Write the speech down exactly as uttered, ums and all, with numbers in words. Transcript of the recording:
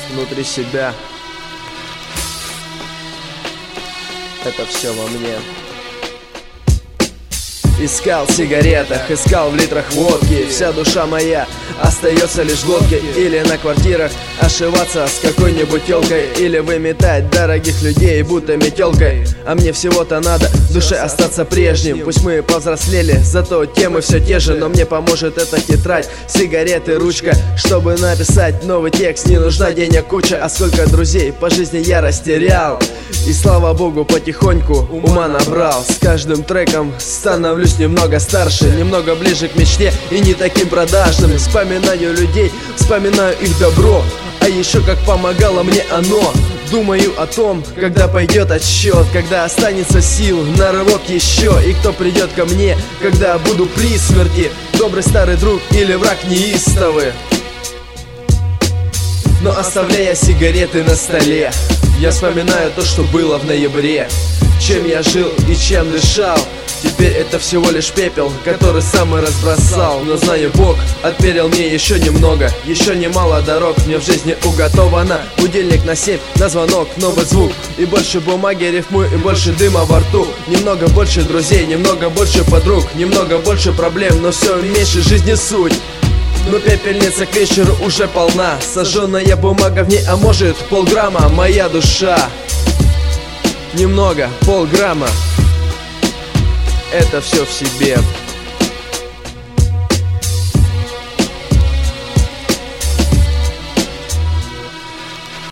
внутри себя. Это все во мне. Искал в сигаретах, искал в литрах водки. Вся душа моя остается лишь в глотке. Или на квартирах ошиваться с какой-нибудь телкой, или выметать дорогих людей будто метелкой. А мне всего-то надо в душе остаться прежним. Пусть мы повзрослели, зато темы все те же. Но мне поможет эта тетрадь, сигареты, ручка. Чтобы написать новый текст, не нужна денег куча. А сколько друзей по жизни я растерял. И слава богу, потихоньку ума набрал. С каждым треком становлюсь немного старше, немного ближе к мечте и не таким продажным. Вспоминаю людей, вспоминаю их добро, а еще как помогало мне оно. Думаю о том, когда пойдет отсчет, когда останется сил на рывок еще. И кто придет ко мне, когда буду при смерти, добрый старый друг или враг неистовый. Но оставляя сигареты на столе, я вспоминаю то, что было в ноябре. Чем я жил и чем дышал. Теперь это всего лишь пепел, который сам и разбросал. Но знаю, Бог отперил мне еще немного. Еще немало дорог мне в жизни уготовано. Будильник на семь, на звонок, новый звук. И больше бумаги рифмую, и больше дыма во рту. Немного больше друзей, немного больше подруг. Немного больше проблем, но все меньше жизни суть. Но пепельница к вечеру уже полна. Сожженная бумага в ней, а может полграмма. Моя душа немного, полграмма. Это все в себе.